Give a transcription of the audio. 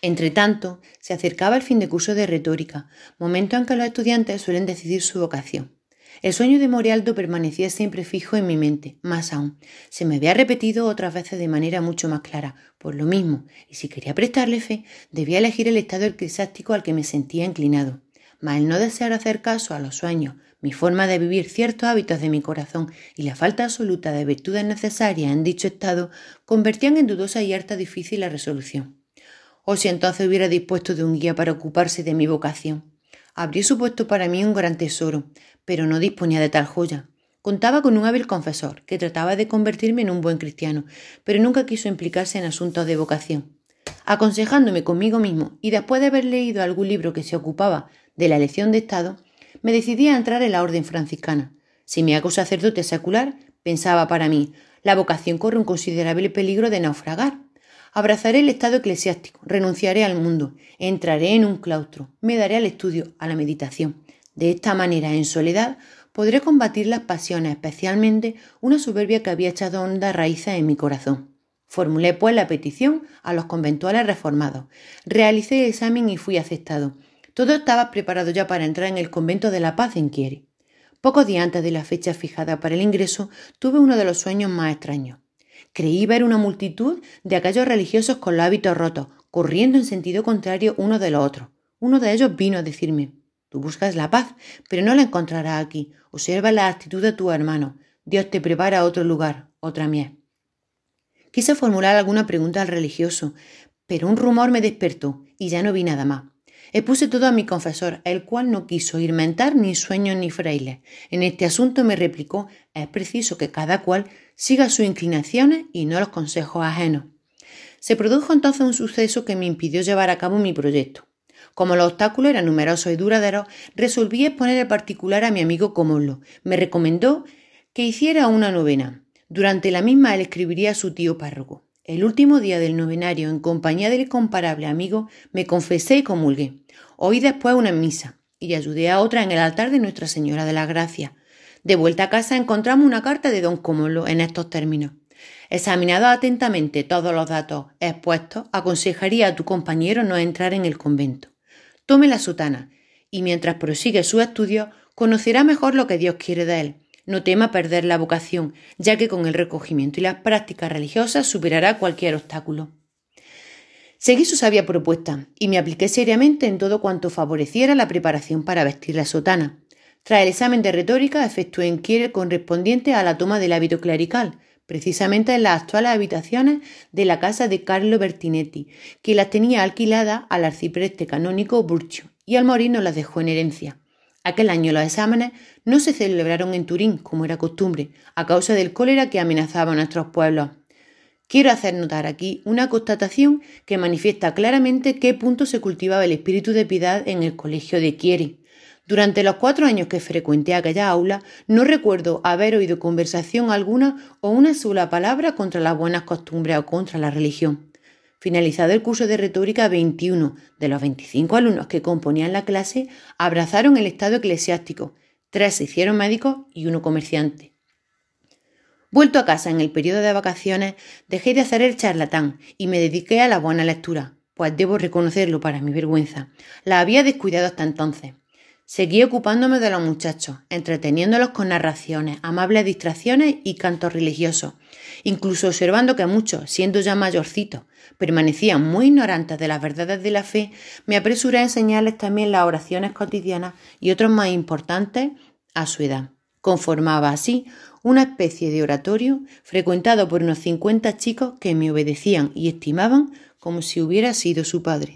Entretanto, se acercaba el fin de curso de retórica, momento en que los estudiantes suelen decidir su vocación. El sueño de Morialdo permanecía siempre fijo en mi mente, más aún. Se me había repetido otras veces de manera mucho más clara, por lo mismo, y si quería prestarle fe, debía elegir el estado eclesiástico al que me sentía inclinado. Mas el no desear hacer caso a los sueños, mi forma de vivir ciertos hábitos de mi corazón y la falta absoluta de virtudes necesarias en dicho estado convertían en dudosa y harta difícil la resolución. O si entonces hubiera dispuesto de un guía para ocuparse de mi vocación. Habría supuesto para mí un gran tesoro, pero no disponía de tal joya. Contaba con un hábil confesor, que trataba de convertirme en un buen cristiano, pero nunca quiso implicarse en asuntos de vocación. Aconsejándome conmigo mismo, y después de haber leído algún libro que se ocupaba de la elección de estado, me decidí a entrar en la orden franciscana. Si me hago sacerdote secular, pensaba para mí, la vocación corre un considerable peligro de naufragar. Abrazaré el estado eclesiástico, renunciaré al mundo, entraré en un claustro, me daré al estudio, a la meditación. De esta manera, en soledad, podré combatir las pasiones, especialmente una soberbia que había echado hondas raíces en mi corazón. Formulé, pues, la petición a los conventuales reformados. Realicé el examen y fui aceptado. Todo estaba preparado ya para entrar en el convento de la Paz en Chieri. Pocos días antes de la fecha fijada para el ingreso, tuve uno de los sueños más extraños. Creí ver una multitud de aquellos religiosos con los hábitos rotos, corriendo en sentido contrario unos de los otros. Uno de ellos vino a decirme: «Tú buscas la paz, pero no la encontrarás aquí. Observa la actitud de tu hermano. Dios te prepara otro lugar, otra mies». Quise formular alguna pregunta al religioso, pero un rumor me despertó y ya no vi nada más. Expuse todo a mi confesor, el cual no quiso ir mentar ni sueños ni frailes. En este asunto me replicó: es preciso que cada cual siga sus inclinaciones y no los consejos ajenos. Se produjo entonces un suceso que me impidió llevar a cabo mi proyecto. Como los obstáculos eran numerosos y duraderos, resolví exponer el particular a mi amigo Comollo. Me recomendó que hiciera una novena. Durante la misma él escribiría a su tío párroco. El último día del novenario, en compañía del incomparable amigo, me confesé y comulgué. Oí después una misa y ayudé a otra en el altar de Nuestra Señora de la Gracia. De vuelta a casa encontramos una carta de don Comollo en estos términos: examinados atentamente todos los datos expuestos, aconsejaría a tu compañero no entrar en el convento. Tome la sotana y mientras prosigue sus estudios conocerá mejor lo que Dios quiere de él. No tema perder la vocación, ya que con el recogimiento y las prácticas religiosas superará cualquier obstáculo. Seguí su sabia propuesta y me apliqué seriamente en todo cuanto favoreciera la preparación para vestir la sotana. Tras el examen de retórica, efectué en Chieri el correspondiente a la toma del hábito clerical, precisamente en las actuales habitaciones de la casa de Carlo Bertinetti, que las tenía alquiladas al arcipreste canónigo Burchio, y al morir nos las dejó en herencia. Aquel año los exámenes no se celebraron en Turín, como era costumbre, a causa del cólera que amenazaba a nuestros pueblos. Quiero hacer notar aquí una constatación que manifiesta claramente qué punto se cultivaba el espíritu de piedad en el colegio de Chieri. Durante los 4 años que frecuenté aquella aula, no recuerdo haber oído conversación alguna o una sola palabra contra las buenas costumbres o contra la religión. Finalizado el curso de retórica, 21 de los 25 alumnos que componían la clase abrazaron el estado eclesiástico, 3 se hicieron médicos y 1 comerciante. Vuelto a casa en el periodo de vacaciones, dejé de hacer el charlatán y me dediqué a la buena lectura, pues debo reconocerlo para mi vergüenza. La había descuidado hasta entonces. Seguí ocupándome de los muchachos, entreteniéndolos con narraciones, amables distracciones y cantos religiosos, incluso observando que muchos, siendo ya mayorcitos, permanecían muy ignorantes de las verdades de la fe, me apresuré a enseñarles también las oraciones cotidianas y otros más importantes a su edad. Conformaba así una especie de oratorio frecuentado por unos 50 chicos que me obedecían y estimaban como si hubiera sido su padre.